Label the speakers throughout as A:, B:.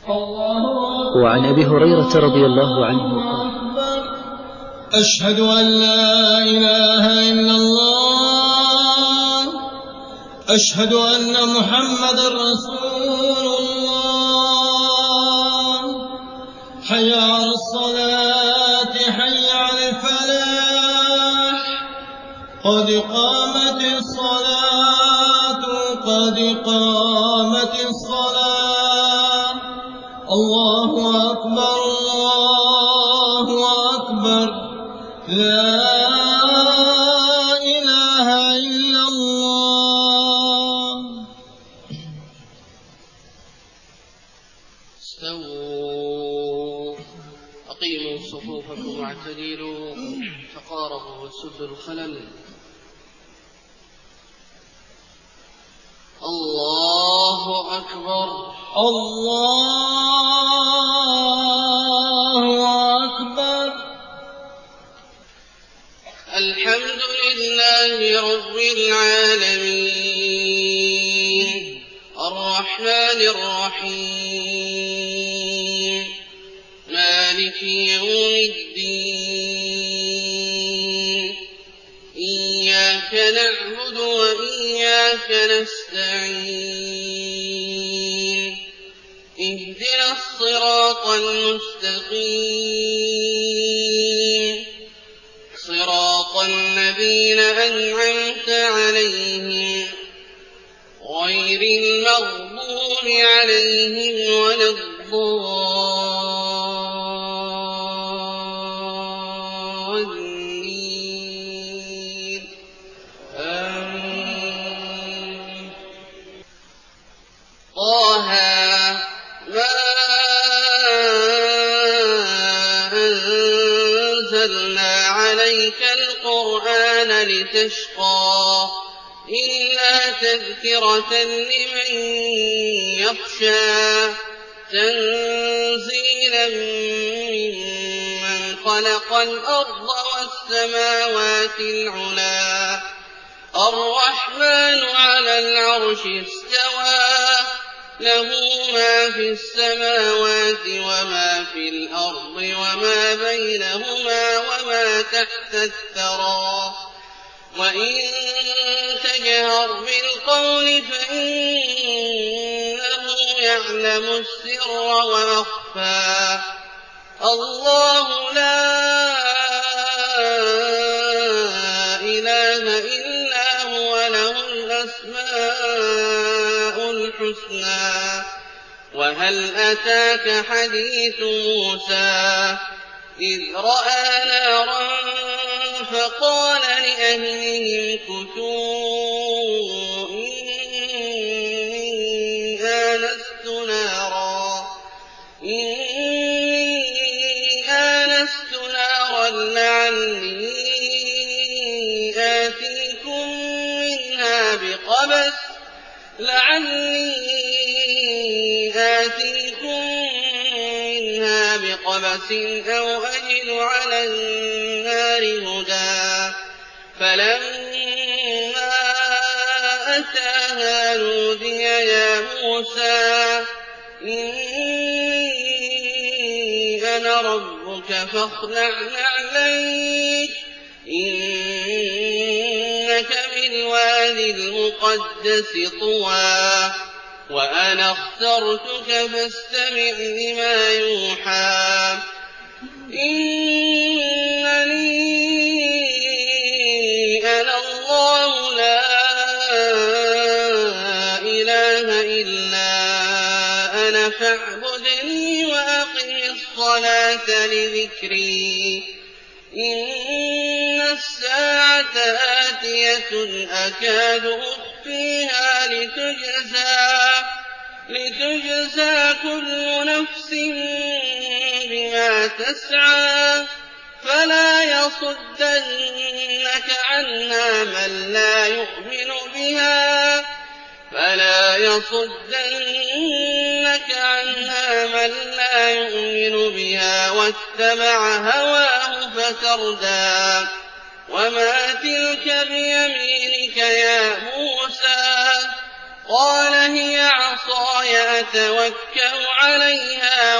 A: وعن أبي هريرة رضي الله عنه قال:
B: أشهد أن لا إله إلا الله، أشهد أن محمد رسول الله، حي على الصلاة حي على الفلاح، قد قامت الصلاة قد قامت الصلاة، الله أكبر الله أكبر، لا إله إلا الله.
C: استووا أقيموا صفوفكم واعتدلوا تقاربوا وسدوا الخلل. الله أكبر
B: الله أكبر.
C: الحمد لله رب العالمين الرحمن الرحيم مالك يوم الدين إياك نعبد وإياك نستعين اهدنا الصراط المستقيم صراط الذين أنعمت عليهم غير المغضوب عليهم ولا الضالين آمين. طه ما أنزلنا عليك القرآن لتشقى إلا تذكرة لمن يخشى تنزيلا ممن خلق الأرض والسماوات العلى الرحمن على العرش استوى له ما في السماوات وما في الأرض وما بينهما وما تحت الثرى وإن تجهر بالقول فإنه يعلم السر وأخفى الله لا إله إلا هو له الأسماء الحسنى. وهل أتاك حديث موسى إذ رأى نارا فقال لأهلهم كثوا إني آنست نارا لعلي آتيكم منها بقبس أو أجد على النار هدى فلما أتاها نودي يا موسى إني أنا ربك فاخلع نعليك إنك بالوادي المقدس طوى وأنا اخترتك فاستمع لما يوحى إنني أنا الله لا إله إلا أنا فاعبدني وأقم الصلاة لذكري إن الساعة آتية أكاد أخفيها لتجزى كل نفس بما تسعى فلا يصدنك عنها من لا يؤمن بها واتبع هواه فتردى وما تلك بيمينك يا موسى قَالَ هِيَ عَصَايَ أَتَوَكَّأُ عَلَيْهَا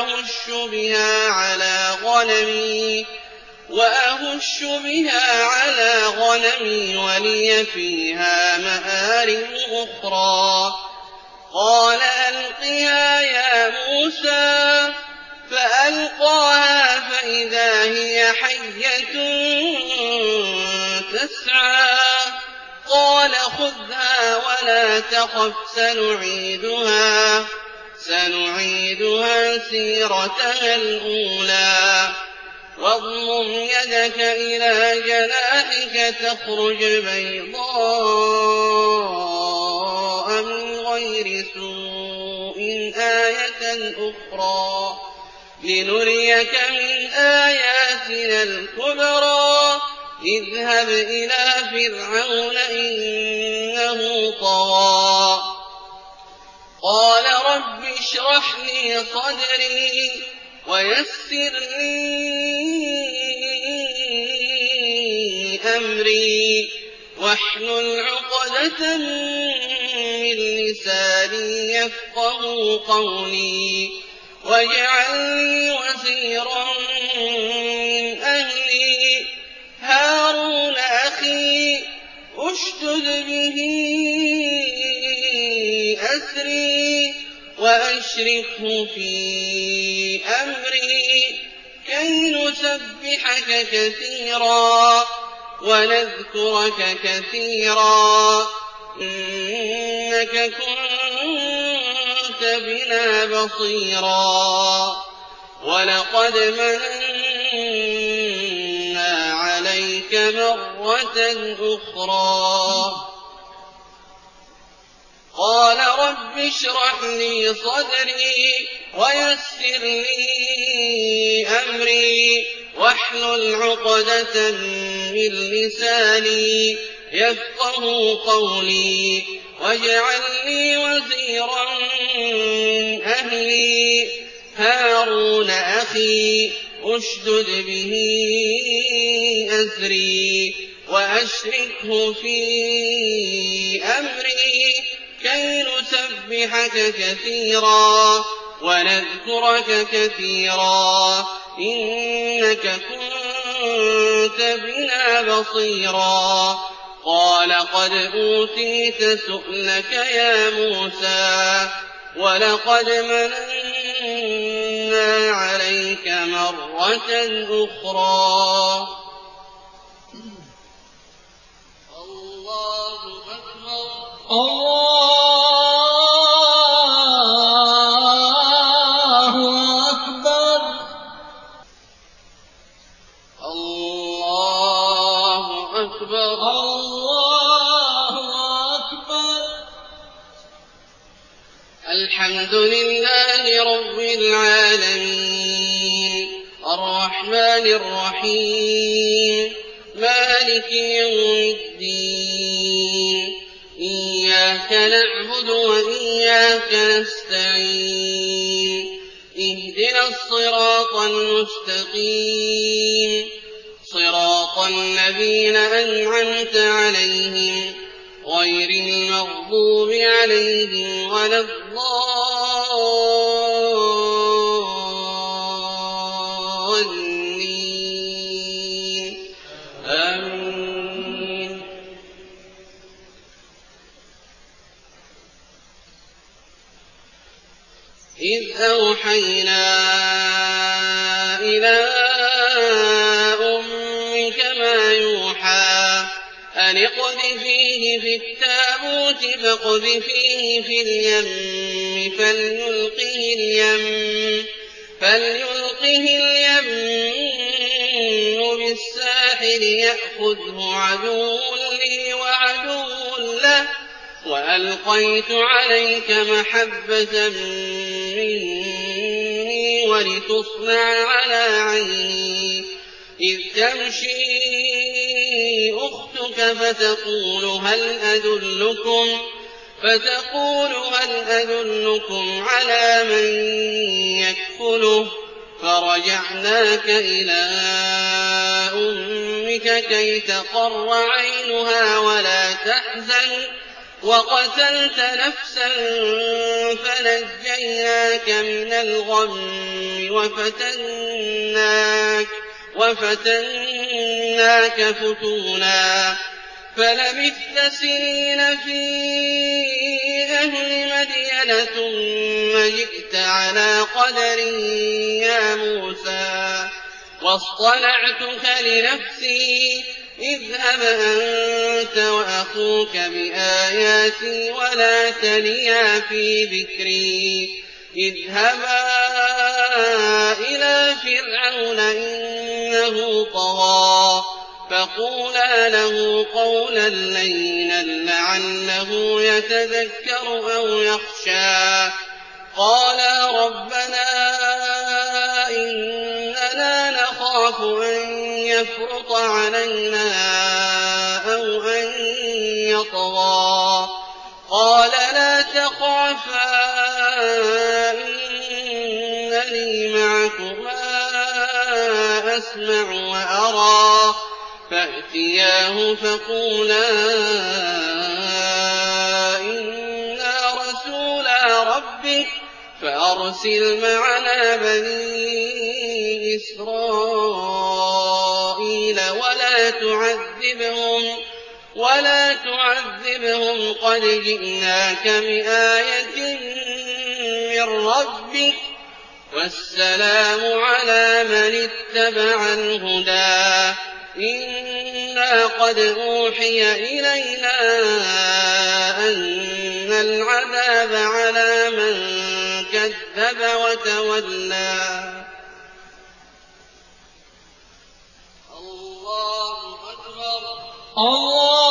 C: وَأَهُشُّ بِهَا عَلَىٰ غَنَمِي وَلِيَ فِيهَا مَآرِبُ أُخْرَىٰ قَالَ أَلْقِهَا يَا مُوسَىٰ فَأَلْقَاهَا فَإِذَا هِيَ حَيَّةٌ تَسْعَىٰ قَالَ خُذْهَا وَلَا تَخَفْ سَنُعِيدُهَا سِيرَتَهَا الْأُولَىٰ وَاضْمُمْ يَدَكَ إِلَىٰ جَنَاحِكَ تَخْرُجْ بَيْضَاءَ مِنْ غَيْرِ سُوءٍ آيَةً أُخْرَىٰ لِنُرِيَكَ مِنْ آيَاتِنَا الْكُبْرَى اذْهَبْ إِلَىٰ فِرْعَوْنَ إِنَّهُ طَغَىٰ قَالَ رَبِّ اشْرَحْ لِي صَدْرِي وَيَسِّرْ لِي أَمْرِي وَاحْلُلْ عُقْدَةً مِّن لِّسَانِي يَفْقَهُوا قَوْلِي وَاجْعَل لِّي وَزِيرًا مِّنْ أَهْلِي هَارُونَ أَخِي اشْدُدْ بِهِ أَزْرِي وَأَشْرِكْهُ فِي أَمْرِي كَيْ نُسَبِّحَكَ كَثِيرًا وَنَذْكُرَكَ كَثِيرًا إِنَّكَ كُنتَ بِنَا بَصِيرًا وَلَقَدْ مَنَنَّا عَلَيْكَ مَرَّةً أُخْرَىٰ قَالَ رَبِّ اشْرَحْ لِي صَدْرِي وَيَسِّرْ لِي أَمْرِي وَاحْلُلْ عُقْدَةً مِّن لِّسَانِي يَفْقَهُوا قَوْلِي وَاجْعَل لِّي وَزِيرًا مِّنْ أَهْلِي هَارُونَ أَخِي اشْدُدْ بِهِ أَزْرِي وَأَشْرِكْهُ فِي أَمْرِي كَيْ نُسَبِّحَكَ كَثِيرًا وَنَذْكُرَكَ كَثِيرًا إِنَّكَ كُنتَ بِنَا بَصِيرًا قَالَ قَدْ أُوتِيتَ سُؤْلَكَ يَا مُوسَىٰ وَلَقَدْ مَنَنَّا عَلَيْكَ مَرَّةً أُخْرَىٰ اللَّهُ أَكْبَرُ
B: الله أكبر
C: الله أكبر
B: الله أكبر
C: الحمد لله رب العالمين الرحمن الرحيم مالك يوم الدين إياك نعبد وإياك نستعين اهدنا الصراط المستقيم صراط الذين أنعمت عليهم غير المغضوب عليهم ولا الضالين آمين إذ أوحينا إلى أمك ما يوحى أن اقذفيه في التابوت فاقذفيه في اليم فليلقه اليم بالساحل يأخذه عدو لي وعدو له وألقيت عليك محبة مني ولتصنع على عيني إذ تمشي أختك فتقول هل أدلكم على من يكفله فرجعناك إلى أمك كي تقر عينها ولا تحزن وقتلت نفسا فنجيناك من الغم وفتناك فتونا فلبثت سنين في أهل مدين ثم جئت على قدر يا موسى واصطنعتك لنفسي اذهب أنت وأخوك بآياتي ولا تنيا في ذكري اذهبا إلى فرعون إنه طغى فقولا له قولا لينا لعله يتذكر أو يخشى قالا ربنا إننا نخاف أن يفرط علينا أو أن يطغى قال لا تخافا إنني معكما أسمع وأرى فأتياه فقولا إنا رسولا ربك فأرسل معنا بني إسرائيل ولا تعذبهم قد جئناك بآية من ربك والسلام على من اتبع الهدى إنا قد أوحي إلينا أن العذاب على من كذب وتولى الله أكبر